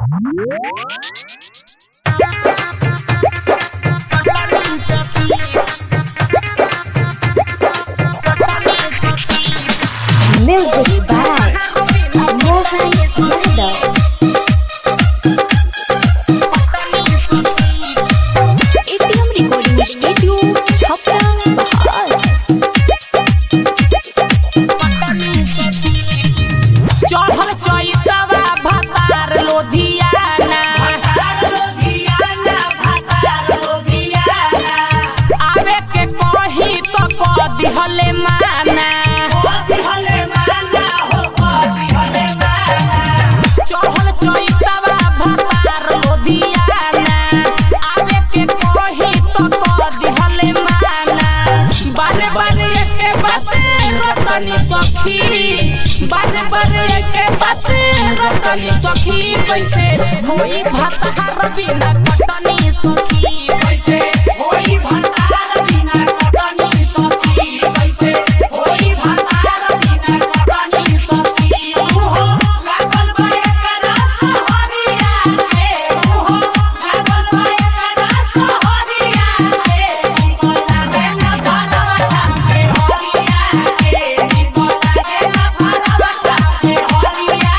Music by Mohan Yadav. ATM Recording Studio, Chhapra, Bahas. चढ़ल चैतवा भतार लोधियाना आवे के कही तो क दिहले माना चढ़ल चैतवा भतार लोधियाना आवे के कही तो क दिहले माना बारे बारे के बाते रतनी सखी बारे बारे के बाते रतनी सखी कैसे होई भतार बिना कटनी सखी कैसे होई भतार बिना कटनी सखी कैसे होई भतार बिना कटनी सखी हो लागल बा एकरा सहरिया के हो लागल बा एकरा सहरिया के बोला दे ना भरवटा के हरिया के बोला दे ना भरवटा के हरिया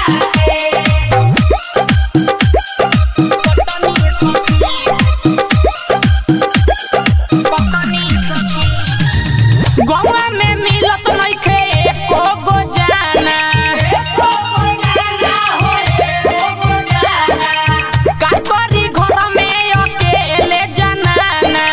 गौवा में मिलत नइखे एको गो जाना हो एको जाना का करी घर में अकेले जनाना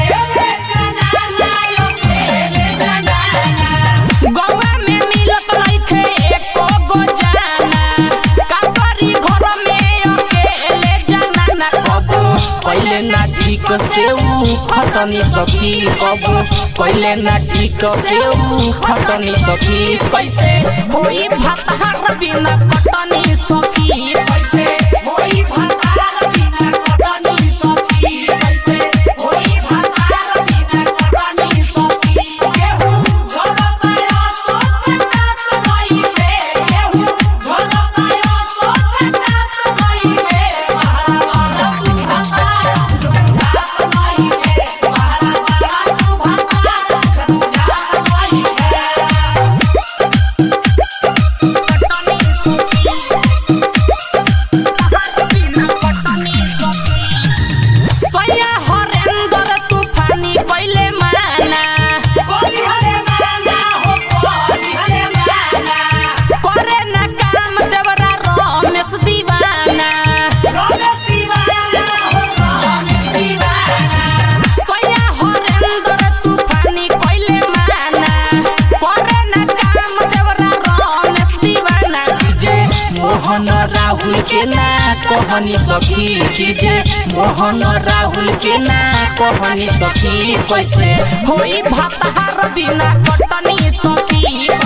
गौवा में मिलत नइखे एको गो जाना का करी घर में अकेले जनाना कबो पहिले ना ठीक से ऊ खटनी सखी कबो पहिले ना ठीक से ऊ खटनी सखी कैसे होई भतार बिना कटनी सखी कैसे होई भतार बिना कटनी सखी कैसे होई भतार बिना कटनी सखी केहू झरताया सोत काट गइले केहू झरताया सोत काट गइले वाला तू भतार जात गइले वाला तू भतार सैया हरेंद्र तूफानी पहिले माना करे ना काम देवरा रमेश दीवाना सैया हरेंद्र तूफानी पहिले माना करे ना काम देवरा रमेश दीवाना जे मोहन राहुल के ना कहनी सखी जे मोहन राहुल के ना कहनी सखी कैसे होई भतार बिना कटनी सखी